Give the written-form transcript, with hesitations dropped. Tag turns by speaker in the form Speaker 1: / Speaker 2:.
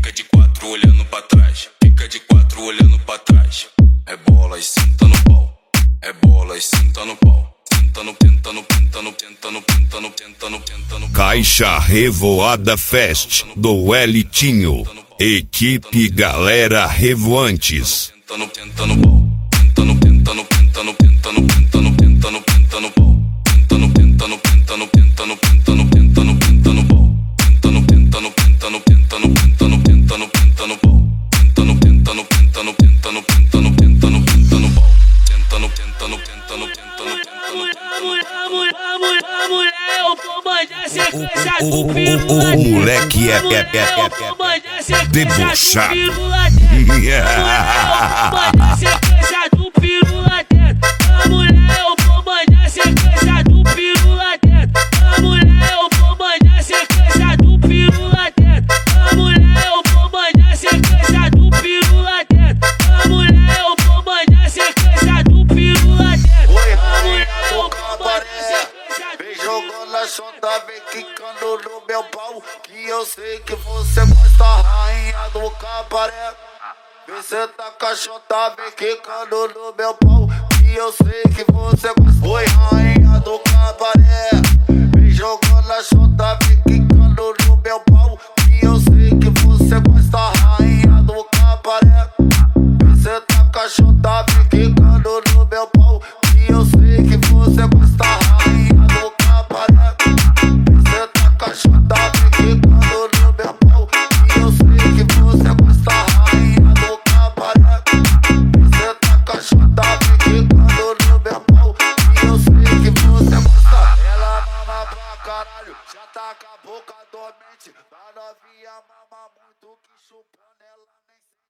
Speaker 1: Fica de quatro olhando pra trás, fica de quatro olhando pra trás. É bola e senta no pau, é bola e senta no pau. Tentando, tentando, tentando, tentando, tentando, tentando, tentando.
Speaker 2: Caixa Revoada Fest do Elitinho. Equipe Galera Revoantes.
Speaker 1: Tentando, tentando pau, tentando, tentando, tentando, tentando, tentando, tentando, tentando pau. Tentando, tentando, tentando, tentando, tentando, tentando, tentando pau. Tentando, tentando, tentando, tentando, tentando, tentando, tentando pau. Tentando, tentando, tentando, tentando, tentando, tentando, tentando pau. Tentando, tentando, tentando, tentando,
Speaker 2: O moleque é debochado.
Speaker 3: Xota vem quicando no meu pau, que eu sei que você gosta, rainha do cabaré. Vem sentar com a xota, vem quicando no meu pau, que eu sei que você gosta. Oi, rainha do cabaré. Vem jogando a xota, vem quicando no meu pau, que eu sei que você gosta, rainha do cabaré. Vem sentar com a xota, vem quicando no meu pau, que eu sei que você gosta, rainha do cabaré. Já tá com a boca dormente, a novinha mama muito que chupando ela nem